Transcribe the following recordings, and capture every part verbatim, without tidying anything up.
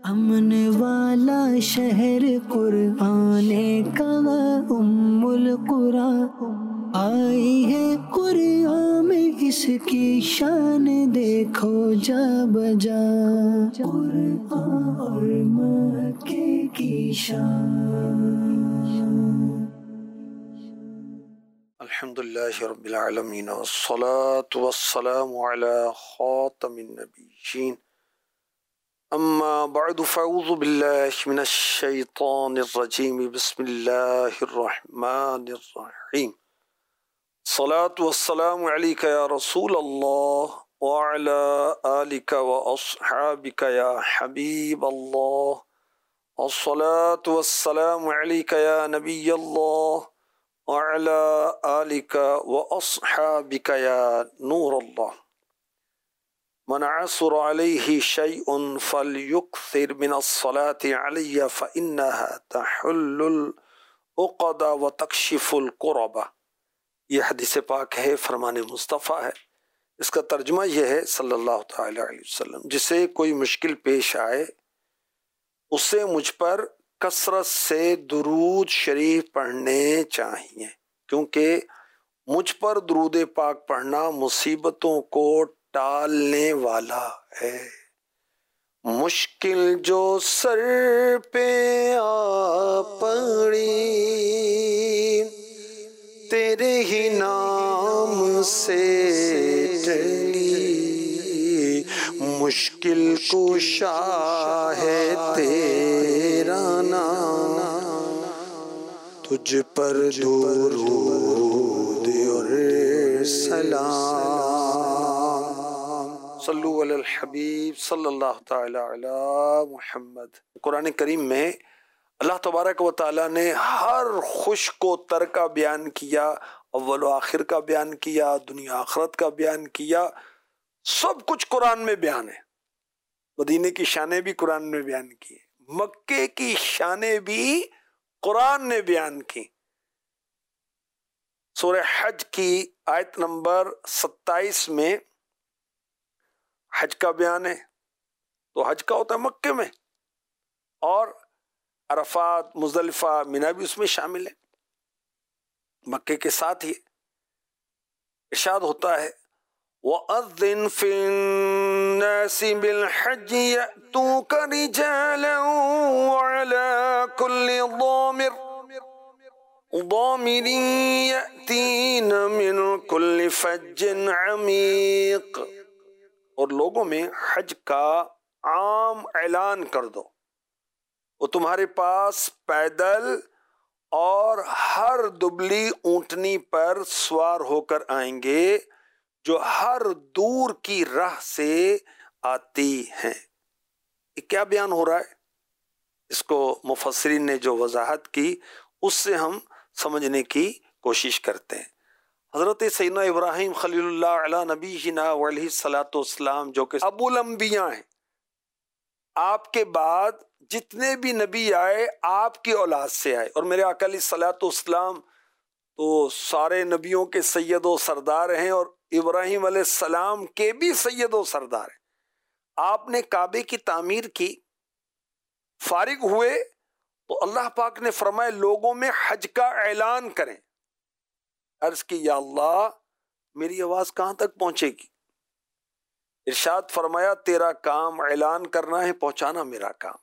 امن والا شہر قرآن کا ام القرآن، آئی ہے قرآن میں اس کی شان دیکھو جا بجا، قرآن اور مکے کی شان۔ الحمدللہ رب العالمین والصلاة والسلام علی خاتم النبیین، اما بعد فاعوذ باللہ من الشیطان الرجیم، بسم اللہ الرحمن الرحیم۔ الصلاة والسلام علیک یا رسول اللہ وعلی آلک واصحابک یا حبیب اللہ، الصلاة والسلام علیک یا نبی اللہ وعلى آلك وأصحابك يا نور الله، من عثر عليه شيء فليكثر من الصلاة علي فإنها تحل العقد وتكشف الكرب۔ یہ حدیث پاک ہے، فرمان مصطفیٰ ہے۔ اس کا ترجمہ یہ ہے صلی اللہ تعالی علیہ وسلم، جسے کوئی مشکل پیش آئے اسے مجھ پر کثرت سے درود شریف پڑھنے چاہیے، کیونکہ مجھ پر درود پاک پڑھنا مصیبتوں کو ٹالنے والا ہے۔ مشکل جو سر پہ آ پڑی تیرے ہی نام سے ٹلی، مشکل کشا ہے تیرا نام، تجھ پر درود اور سلام۔ صلو علی الحبیب صلی اللہ تعالی علی محمد۔ قرآن کریم میں اللہ تبارک و تعالیٰ نے ہر خوش کو تر کا بیان کیا، اول و آخر کا بیان کیا، دنیا آخرت کا بیان کیا، سب کچھ قرآن میں بیان ہے۔ مدینے کی شانیں بھی قرآن میں بیان کی، مکے کی شانیں بھی قرآن نے بیان کی۔ سورہ حج کی آیت نمبر ستائیس میں حج کا بیان ہے، تو حج کا ہوتا ہے مکے میں، اور عرفات، مزدلفہ، منی بھی اس میں شامل ہے، مکے کے ساتھ ہی۔ ارشاد ہوتا ہے وَأَذِّن فِي النَّاسِ بِالْحَجِّ يَأْتُوكَ رِجَالًا وَعَلَى كُلِّ ضَامِرٍ ضَامِرٍ يَأْتِينَ مِنْ كُلِّ فَجٍّ عَمِيقٍ، اور لوگوں میں حج کا عام اعلان کر دو، وہ تمہارے پاس پیدل اور ہر دبلی اونٹنی پر سوار ہو کر آئیں گے جو ہر دور کی راہ سے آتی ہیں۔ یہ کیا بیان ہو رہا ہے؟ اس کو مفسرین نے جو وضاحت کی اس سے ہم سمجھنے کی کوشش کرتے ہیں۔ حضرت سیدنا ابراہیم خلیل اللہ علی نبینا علیہ الصلاۃ والسلام، جو کہ ابو الانبیاء ہیں، آپ کے بعد جتنے بھی نبی آئے آپ کی اولاد سے آئے، اور میرے آقا علیہ الصلاۃ والسلام تو سارے نبیوں کے سید و سردار ہیں، اور ابراہیم علیہ السلام کے بھی سید و سردار ہیں۔ آپ نے کعبے کی تعمیر کی، فارغ ہوئے تو اللہ پاک نے فرمایا لوگوں میں حج کا اعلان کریں۔ عرض کی یا اللہ میری آواز کہاں تک پہنچے گی؟ ارشاد فرمایا تیرا کام اعلان کرنا ہے، پہنچانا میرا کام۔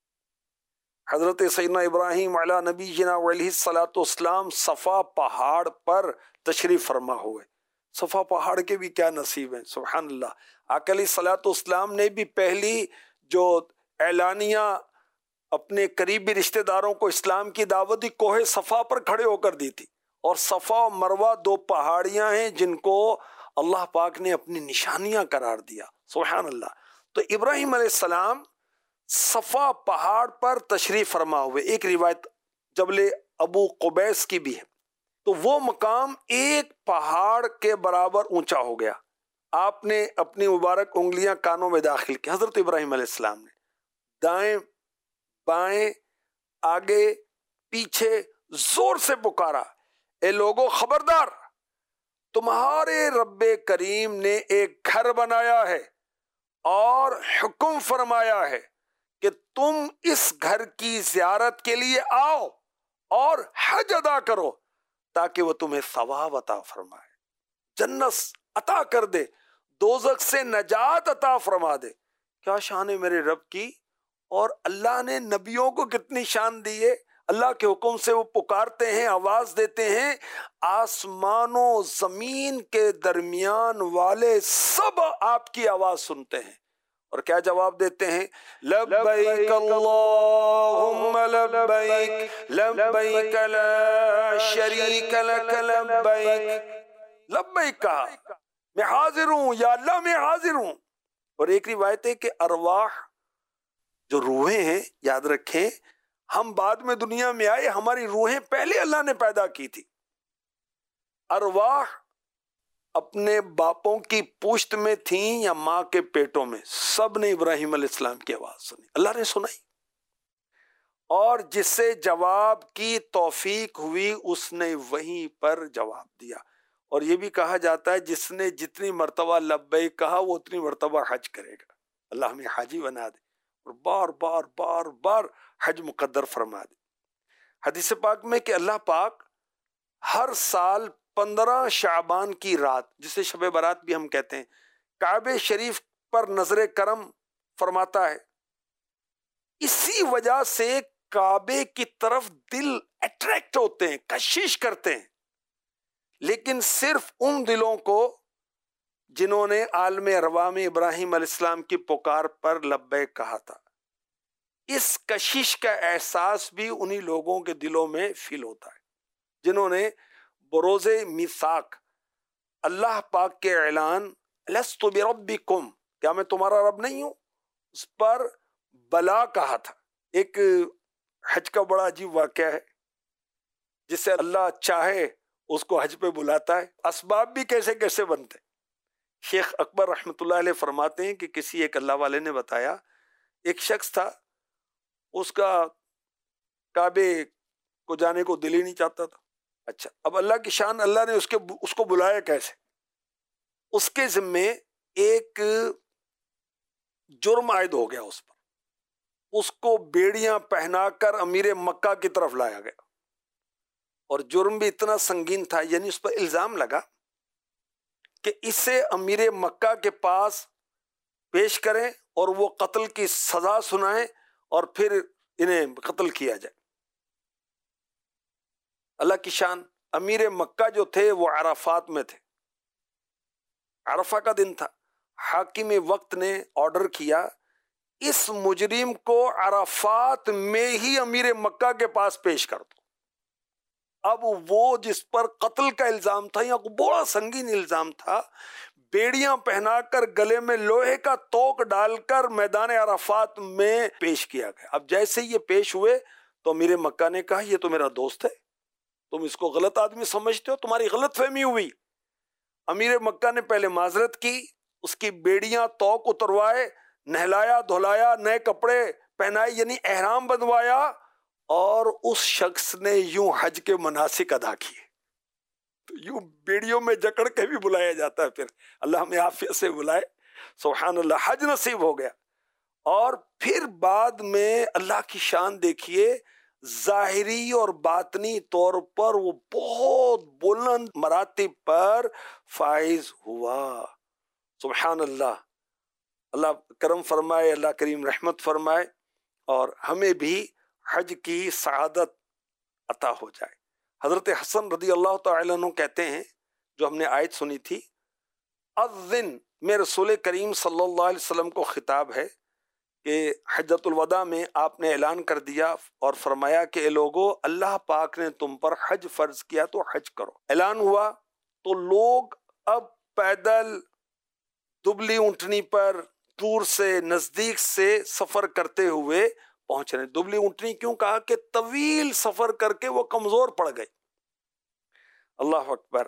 حضرت سیدنا ابراہیم علی نبینا علیہ الصلاۃ والسلام صفا پہاڑ پر تشریف فرما ہوئے۔ صفا پہاڑ کے بھی کیا نصیب ہیں، سبحان اللہ۔ آقا علیہ الصلاۃ والسلام نے بھی پہلی جو اعلانیہ اپنے قریبی رشتہ داروں کو اسلام کی دعوت دی، کوہ صفا پر کھڑے ہو کر دی تھی، اور صفا و مروہ دو پہاڑیاں ہیں جن کو اللہ پاک نے اپنی نشانیاں قرار دیا، سبحان اللہ۔ تو ابراہیم علیہ السلام صفا پہاڑ پر تشریف فرما ہوئے، ایک روایت جبل ابو قبیس کی بھی ہے، تو وہ مقام ایک پہاڑ کے برابر اونچا ہو گیا۔ آپ نے اپنی مبارک انگلیاں کانوں میں داخل کی، حضرت ابراہیم علیہ السلام نے، دائیں بائیں آگے پیچھے زور سے پکارا، اے لوگو خبردار، تمہارے رب کریم نے ایک گھر بنایا ہے اور حکم فرمایا ہے کہ تم اس گھر کی زیارت کے لیے آؤ اور حج ادا کرو تاکہ وہ تمہیں ثواب عطا فرمائے، جنت عطا کر دے، دوزخ سے نجات عطا فرما دے۔ کیا شان ہے میرے رب کی! اور اللہ نے نبیوں کو کتنی شان دی ہے، اللہ کے حکم سے وہ پکارتے ہیں، آواز دیتے ہیں، آسمان و زمین کے درمیان والے سب آپ کی آواز سنتے ہیں، اور کیا جواب دیتے ہیں؟ لبیک اللہم لبیک لبیک لا شریک لک لبیک۔ لبیک کہا، میں حاضر ہوں یا اللہ، میں حاضر ہوں۔ اور ایک روایت ہے کہ ارواح جو روحیں ہیں، یاد رکھیں ہم بعد میں دنیا میں آئے، ہماری روحیں پہلے اللہ نے پیدا کی تھی۔ ارواح اپنے باپوں کی پشت میں تھیں یا ماں کے پیٹوں میں، سب نے ابراہیم علیہ السلام کی آواز سنی، اللہ نے سنائی، اور جس سے جواب کی توفیق ہوئی اس نے وہیں پر جواب دیا۔ اور یہ بھی کہا جاتا ہے جس نے جتنی مرتبہ لبیک کہا وہ اتنی مرتبہ حج کرے گا، اللہ ہمیں حاجی بنا دے اور بار بار بار بار حج مقدر فرما دے۔ حدیث پاک میں کہ اللہ پاک ہر سال پندرہ شعبان کی رات، جسے شب برات بھی ہم کہتے ہیں، کعبہ شریف پر نظر کرم فرماتا ہے۔ اسی وجہ سے کعبے کی طرف دل اٹریکٹ ہوتے ہیں، کشش کرتے ہیں، لیکن صرف ان دلوں کو جنہوں نے عالم ارواح میں ابراہیم علیہ السلام کی پکار پر لبیک کہا تھا، اس کشش کا احساس بھی انہی لوگوں کے دلوں میں فیل ہوتا ہے جنہوں نے بروز میثاق اللہ پاک کے اعلان لست بربکم، کیا میں تمہارا رب نہیں ہوں، اس پر بلا کہا تھا۔ ایک حج کا بڑا عجیب واقعہ ہے، جس سے اللہ چاہے اس کو حج پہ بلاتا ہے، اسباب بھی کیسے کیسے بنتے۔ شیخ اکبر رحمۃ اللہ علیہ فرماتے ہیں کہ کسی ایک اللہ والے نے بتایا، ایک شخص تھا، اس کا کعبے کو جانے کو دل ہی نہیں چاہتا تھا۔ اچھا، اب اللہ کی شان، اللہ نے اس کے اس کو بلایا کیسے؟ اس کے ذمے ایک جرم عائد ہو گیا اس پر، اس کو بیڑیاں پہنا کر امیر مکہ کی طرف لایا گیا، اور جرم بھی اتنا سنگین تھا، یعنی اس پر الزام لگا کہ اسے امیر مکہ کے پاس پیش کریں اور وہ قتل کی سزا سنائیں اور پھر انہیں قتل کیا جائے۔ اللہ کی شان، امیر مکہ جو تھے وہ عرفات میں تھے، عرفہ کا دن تھا، حاکم وقت نے آرڈر کیا اس مجرم کو عرفات میں ہی امیر مکہ کے پاس پیش کر دو۔ اب وہ جس پر قتل کا الزام تھا، یا بڑا سنگین الزام تھا، بیڑیاں پہنا کر گلے میں لوہے کا توق ڈال کر میدان عرفات میں پیش کیا گیا۔ اب جیسے یہ پیش ہوئے تو امیر مکہ نے کہا یہ تو میرا دوست ہے، تم اس کو غلط آدمی سمجھتے ہو، تمہاری غلط فہمی ہوئی۔ امیر مکہ نے پہلے معذرت کی، اس کی بیڑیاں توق اتروائے، نہلایا دھلایا، نئے کپڑے پہنائے، یعنی احرام بندوایا، اور اس شخص نے یوں حج کے مناسک ادا کیے۔ تو یوں بیڑیوں میں جکڑ کے بھی بلایا جاتا ہے، پھر اللہ ہمیں عافیت سے بلائے، سبحان اللہ، حج نصیب ہو گیا۔ اور پھر بعد میں اللہ کی شان دیکھیے، ظاہری اور باطنی طور پر وہ بہت بلند مراتب پر فائز ہوا، سبحان اللہ۔ اللہ کرم فرمائے، اللہ کریم رحمت فرمائے، اور ہمیں بھی حج کی سعادت عطا ہو جائے۔ حضرت حسن رضی اللہ تعالیٰ عنہ کہتے ہیں، جو ہم نے آیت سنی تھی، اذن میں رسول کریم صلی اللہ علیہ وسلم کو خطاب ہے کہ حجۃ الوداع میں آپ نے اعلان کر دیا اور فرمایا کہ اے لوگو، اللہ پاک نے تم پر حج فرض کیا تو حج کرو۔ اعلان ہوا تو لوگ اب پیدل دبلی اونٹنی پر دور سے نزدیک سے سفر کرتے ہوئے پہنچ رہے۔ دبلی اونٹنی کیوں کہا؟ کہ طویل سفر کر کے وہ کمزور پڑ گئے۔ اللہ اکبر۔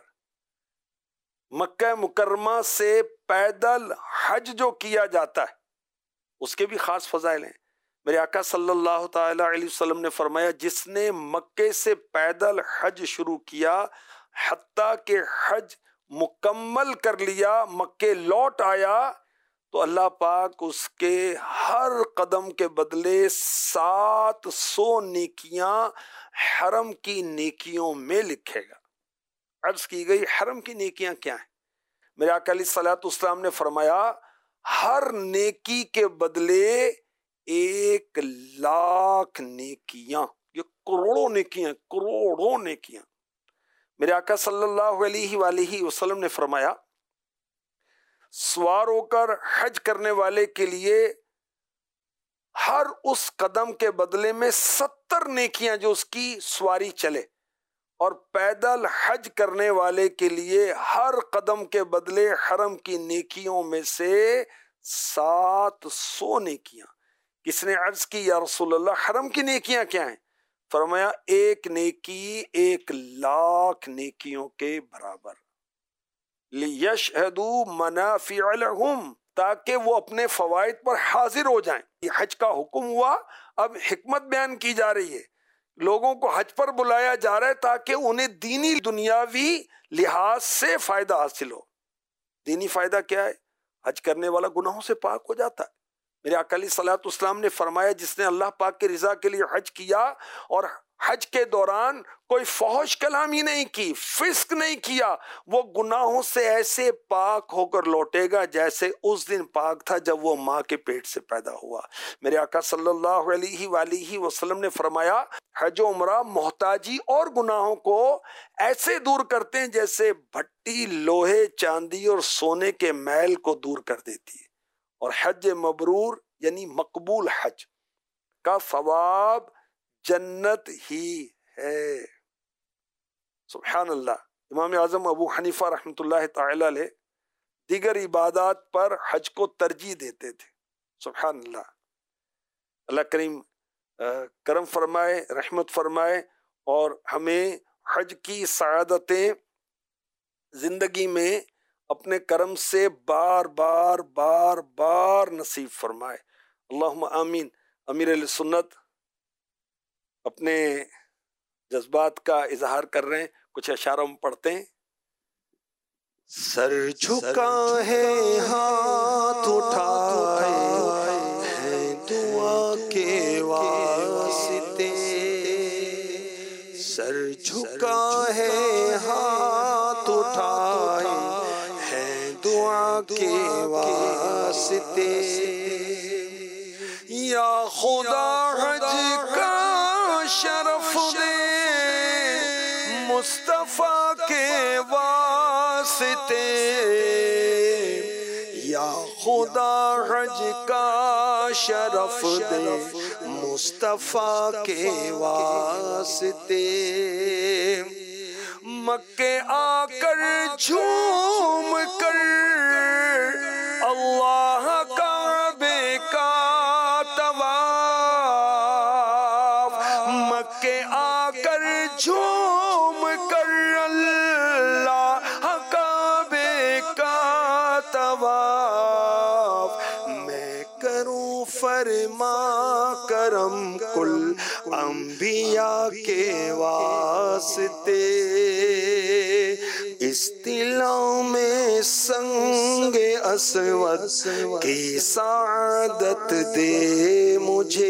مکہ مکرمہ سے پیدل حج جو کیا جاتا ہے اس کے بھی خاص فضائل ہیں۔ میرے آقا صلی اللہ تعالی علیہ وسلم نے فرمایا، جس نے مکے سے پیدل حج شروع کیا حتیٰ کہ حج مکمل کر لیا، مکے لوٹ آیا، تو اللہ پاک اس کے ہر قدم کے بدلے سات سو نیکیاں حرم کی نیکیوں میں لکھے گا۔ عرض کی گئی حرم کی نیکیاں کیا ہیں؟ میرے آقا علیہ الصلوۃ والسلام نے فرمایا ہر نیکی کے بدلے ایک لاکھ نیکیاں، یہ کروڑوں نیکیاں، کروڑوں نیکیاں۔ میرے آقا صلی اللہ علیہ وآلہ وسلم نے فرمایا سوار ہو کر حج کرنے والے کے لیے ہر اس قدم کے بدلے میں ستر نیکیاں جو اس کی سواری چلے، اور پیدل حج کرنے والے کے لیے ہر قدم کے بدلے حرم کی نیکیوں میں سے سات سو نیکیاں۔ کس نے عرض کی یا رسول اللہ حرم کی نیکیاں کیا ہیں؟ فرمایا ایک نیکی ایک لاکھ نیکیوں کے برابر۔ لِيَشْهَدُوا مَنَافِعَ لَهُمْ، تاکہ وہ اپنے فوائد پر حاضر ہو جائیں۔ یہ حج کا حکم ہوا، اب حکمت بیان کی جا رہی ہے۔ لوگوں کو حج پر بلایا جا رہا ہے تاکہ انہیں دینی دنیاوی لحاظ سے فائدہ حاصل ہو۔ دینی فائدہ کیا ہے؟ حج کرنے والا گناہوں سے پاک ہو جاتا ہے۔ میرے آقا علیہ الصلوۃ والسلام نے فرمایا جس نے اللہ پاک کی رضا کے لیے حج کیا اور حج کے دوران کوئی فحش کلامی نہیں کی، فسق نہیں کیا، وہ گناہوں سے ایسے پاک ہو کر لوٹے گا جیسے اس دن پاک تھا جب وہ ماں کے پیٹ سے پیدا ہوا۔ میرے آقا صلی اللہ علیہ وآلہ وسلم نے فرمایا حج و عمرہ محتاجی اور گناہوں کو ایسے دور کرتے ہیں جیسے بھٹی لوہے چاندی اور سونے کے میل کو دور کر دیتی ہے۔ اور حج مبرور یعنی مقبول حج کا ثواب جنت ہی ہے۔ سبحان اللہ۔ امام اعظم ابو حنیفہ رحمۃ اللہ تعالی علیہ دیگر عبادات پر حج کو ترجیح دیتے تھے۔ سبحان اللہ۔ اللہ کریم کرم فرمائے، رحمت فرمائے اور ہمیں حج کی سعادتیں زندگی میں اپنے کرم سے بار بار بار بار نصیب فرمائے۔ اللہم آمین۔ امیر اہل سنت اپنے جذبات کا اظہار کر رہے ہیں، کچھ اشعار ہم پڑھتے ہیں۔ سر جھکا ہے ہاتھ اٹھائے ہیں دعا کے واسطے، سر جھکا ہے ہاتھ اٹھائے ہیں دعا کے واسطے، یا خدا حج کا شرف دے مصطفیٰ کے واسطے، یا خدا حج کا شرف دے مصطفیٰ کے واسطے، مکے آ کر جھوم کر اللہ کعبے کا مکے آ کر جھوم کر اللہ کعبے کا طواف، میں کروں فرما کرم کل انبیاء کے واسطے، اصطلاح میں سنگ اسود کی سعادت دے مجھے،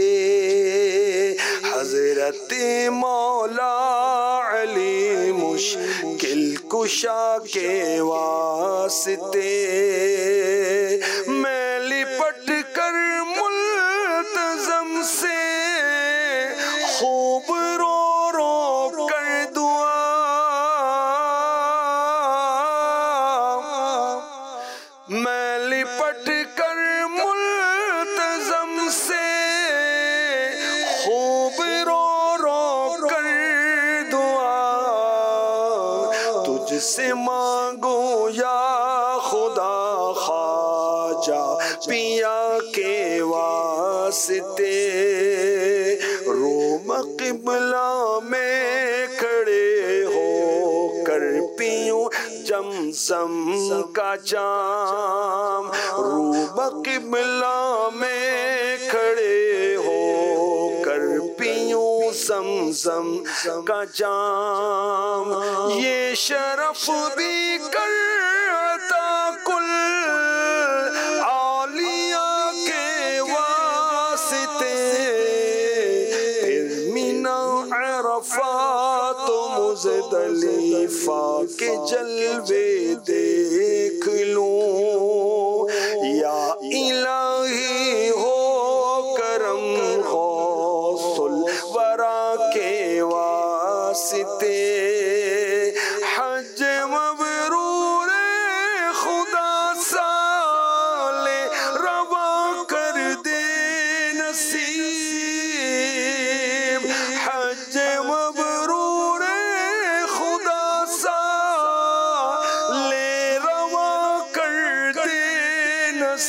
حضرت مولا علی مشکل کشا کے واسطے، میں لپٹ کر ملتزم سے خوب رو رو کر دعا، میں لپٹ کر ملتزم سے خوب رو رو کر دعا، تجھ سے مانگو یا خدا خواجہ پیا کے واسطے، روم قبلہ میں کھڑے ہو کر پیوں زمزم کا جام، روم قبلہ میں کھڑے ہو کر پیوں زمزم کا جام، یہ شرف بھی کر عطا کل عالی عرفہ تو مزدلفہ کے جلوے دیکھ لوں، یا الہی ہو کرم غوث الورا کے واسطے، حج مبرور خدا سال روا کر دے نصیب، حج مبرور خدا سال روا کر دے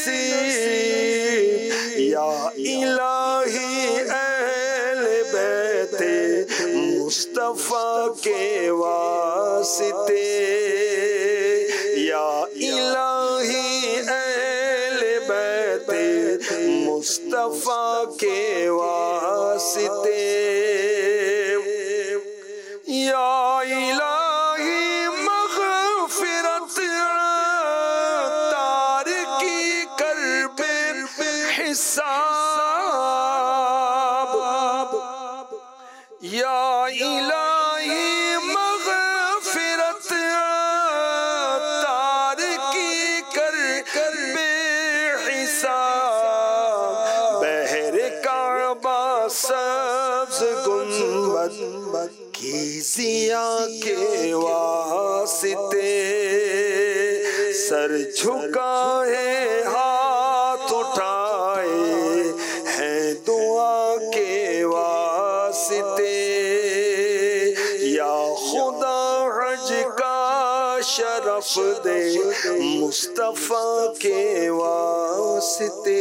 نصیب، یا الہی اہل بیت مصطفیٰ کے واسطے، یا الہی اہل بیت مصطفیٰ کے واسطے، یا الہی مغفرت تارکی کرب حساب، یا الہی مغفرت تارکی کرب حساب، بحر کعبہ سبز گنبد کی ضیاء کے واسطے، سر جھکائے ہاتھ اٹھائے ہیں دعا کے واسطے، یا خدا حج کا شرف دے مصطفیٰ کے واسطے۔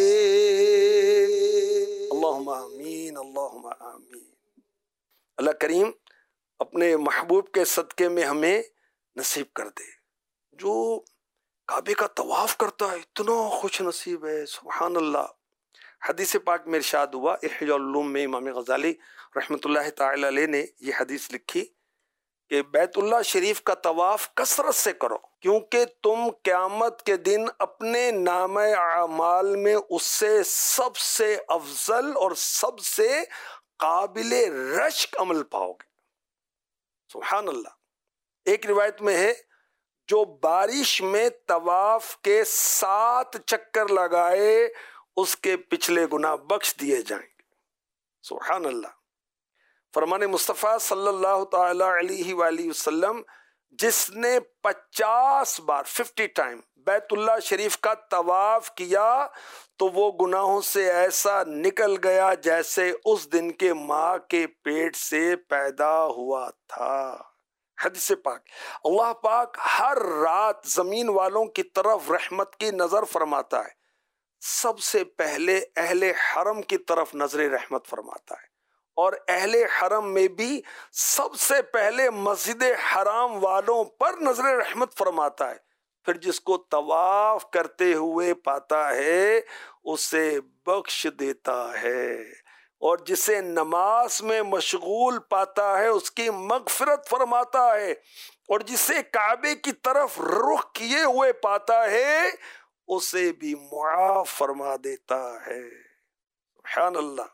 اللہم آمین، اللہم آمین۔ اللہ کریم اپنے محبوب کے صدقے میں ہمیں نصیب کر دے۔ جو کعبے کا طواف کرتا ہے اتنا خوش نصیب ہے، سبحان اللہ۔ حدیث پاک میں ارشاد ہوا، احیاء العلوم میں امام غزالی رحمۃ اللہ تعالی علیہ نے یہ حدیث لکھی کہ بیت اللہ شریف کا طواف کثرت سے کرو، کیونکہ تم قیامت کے دن اپنے نامہ اعمال میں اس سے سب سے افضل اور سب سے قابل رشک عمل پاؤ گے۔ سبحان اللہ۔ ایک روایت میں ہے، جو بارش میں طواف کے سات چکر لگائے اس کے پچھلے گناہ بخش دیے جائیں گے۔ سبحان اللہ۔ فرمان مصطفیٰ صلی اللہ تعالی علیہ وآلہ وسلم جس نے پچاس بار ففٹی ٹائم بیت اللہ شریف کا طواف کیا تو وہ گناہوں سے ایسا نکل گیا جیسے اس دن کے ماں کے پیٹ سے پیدا ہوا تھا۔ حدیث پاک۔ اللہ پاک ہر رات زمین والوں کی طرف رحمت کی نظر فرماتا ہے، سب سے پہلے اہل حرم کی طرف نظر رحمت فرماتا ہے، اور اہل حرم میں بھی سب سے پہلے مسجد حرام والوں پر نظر رحمت فرماتا ہے، پھر جس کو طواف کرتے ہوئے پاتا ہے اسے بخش دیتا ہے، اور جسے نماز میں مشغول پاتا ہے اس کی مغفرت فرماتا ہے، اور جسے کعبے کی طرف رخ کیے ہوئے پاتا ہے اسے بھی معاف فرما دیتا ہے۔ سبحان اللہ۔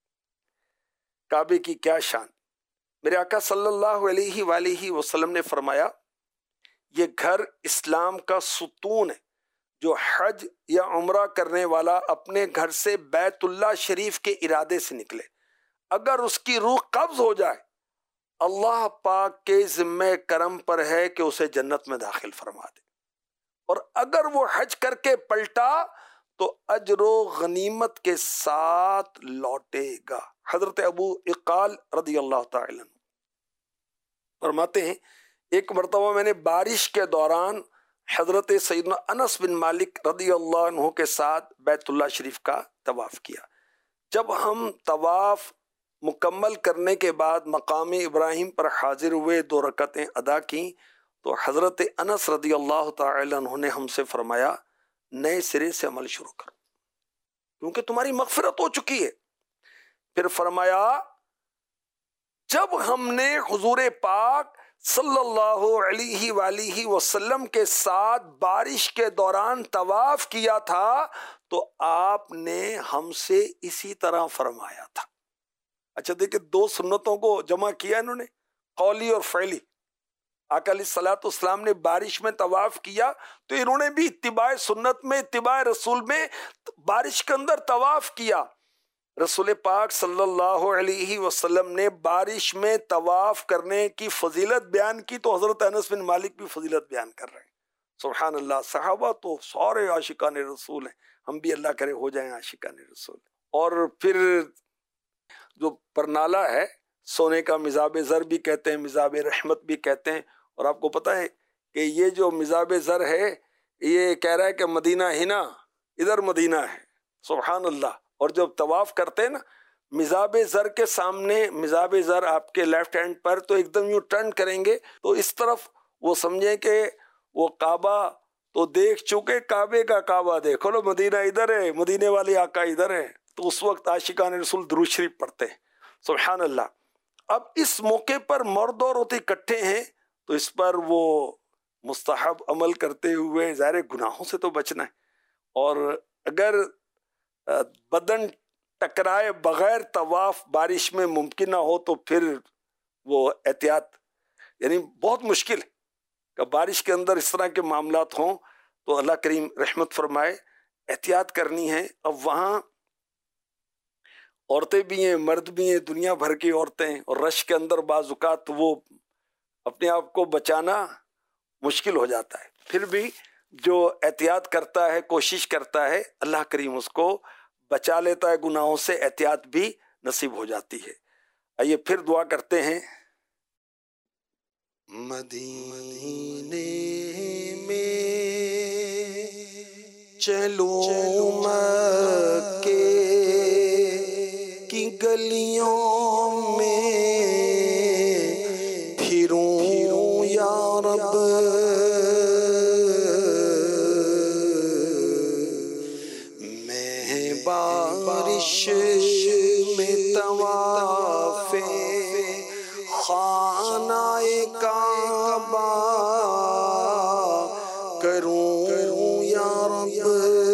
کعبے کی کیا شان۔ میرے آقا صلی اللہ علیہ وآلہ وسلم نے فرمایا، یہ گھر اسلام کا ستون ہے، جو حج یا عمرہ کرنے والا اپنے گھر سے بیت اللہ شریف کے ارادے سے نکلے، اگر اس کی روح قبض ہو جائے اللہ پاک کے ذمہ کرم پر ہے کہ اسے جنت میں داخل فرما دے، اور اگر وہ حج کر کے پلٹا تو اجر و غنیمت کے ساتھ لوٹے گا۔ حضرت ابو اقال رضی اللہ تعالی عنہ فرماتے ہیں، ایک مرتبہ میں نے بارش کے دوران حضرت سیدنا انس بن مالک رضی اللہ عنہ کے ساتھ بیت اللہ شریف کا طواف کیا۔ جب ہم طواف مکمل کرنے کے بعد مقام ابراہیم پر حاضر ہوئے، دو رکعتیں ادا کیں، تو حضرت انس رضی اللہ تعالی عنہ نے ہم سے فرمایا، نئے سرے سے عمل شروع کرو کیونکہ تمہاری مغفرت ہو چکی ہے۔ پھر فرمایا، جب ہم نے حضور پاک صلی اللہ علیہ وآلہ وسلم کے ساتھ بارش کے دوران طواف کیا تھا تو آپ نے ہم سے اسی طرح فرمایا تھا۔ اچھا دیکھیں دو سنتوں کو جمع کیا انہوں نے، قولی اور فعلی. آقا علیہ الصلوۃ والسلام نے بارش میں طواف کیا تو انہوں نے بھی اتباع سنت میں، اتباع رسول میں بارش کے اندر طواف کیا. رسول پاک صلی اللہ علیہ وسلم نے بارش میں طواف کرنے کی فضیلت بیان کی تو حضرت انس بن مالک بھی فضیلت بیان کر رہے ہیں. سبحان اللہ. صحابہ تو سارے عاشقان رسول ہیں، ہم بھی اللہ کرے ہو جائیں عاشقان رسول. اور پھر جو پرنالہ ہے، سونے کا مزاب زر بھی کہتے ہیں، مزاب رحمت بھی کہتے ہیں. اور آپ کو پتہ ہے کہ یہ جو مزاب زر ہے یہ کہہ رہا ہے کہ مدینہ ہنا، ادھر مدینہ ہے. سبحان اللہ. اور جب طواف کرتے ہیں نا مزاب زر کے سامنے، مزاب زر آپ کے لیفٹ ہینڈ پر، تو ایک دم یوں ٹرن کریں گے تو اس طرف وہ سمجھیں کہ وہ کعبہ تو دیکھ چکے، کعبے کا کعبہ دیکھو لو، مدینہ ادھر ہے، مدینے والے آقا ادھر ہے. تو اس وقت عاشقان رسول درود شریف پڑھتے ہیں. سبحان اللہ. اب اس موقع پر مرد اور عورت اکٹھے ہیں تو اس پر وہ مستحب عمل کرتے ہوئے ظاہر گناہوں سے تو بچنا ہے. اور اگر بدن ٹکرائے بغیر طواف بارش میں ممکن نہ ہو تو پھر وہ احتیاط، یعنی بہت مشکل ہے کہ بارش کے اندر اس طرح کے معاملات ہوں. تو اللہ کریم رحمت فرمائے، احتیاط کرنی ہے. اب وہاں عورتیں بھی ہیں، مرد بھی ہیں، دنیا بھر کی عورتیں، اور رش کے اندر بعض اوقات وہ اپنے آپ کو بچانا مشکل ہو جاتا ہے. پھر بھی جو احتیاط کرتا ہے، کوشش کرتا ہے، اللہ کریم اس کو بچا لیتا ہے گناہوں سے، احتیاط بھی نصیب ہو جاتی ہے. آئیے پھر دعا کرتے ہیں. مدینے میں چلو مکے کی گلیوں میں پھروں یا رب، میں بارش میں طواف خانہ کعبہ کروں یا رب.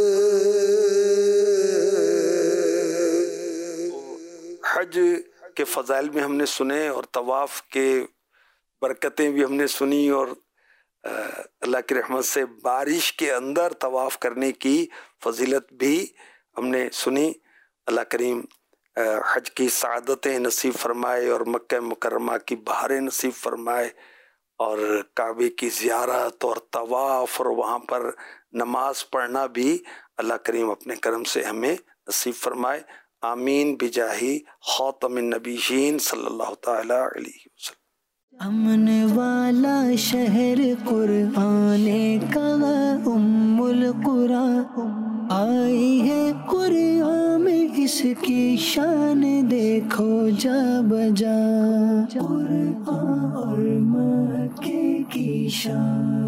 حج کے فضائل بھی ہم نے سنے اور طواف کے برکتیں بھی ہم نے سنی، اور اللہ کی رحمت سے بارش کے اندر طواف کرنے کی فضیلت بھی ہم نے سنی. اللہ کریم حج کی سعادتیں نصیب فرمائے اور مکہ مکرمہ کی بہاریں نصیب فرمائے، اور کعبے کی زیارت اور طواف اور وہاں پر نماز پڑھنا بھی اللہ کریم اپنے کرم سے ہمیں نصیب فرمائے. آمین بجاہی خاتم النبیین صلی اللہ تعالی علیہ وسلم. امن والا شہر قرآن کا ام القرآن، آئی ہے قرآن میں اس کی شان دیکھو جا بجا، قرآن اور مکے کی شان.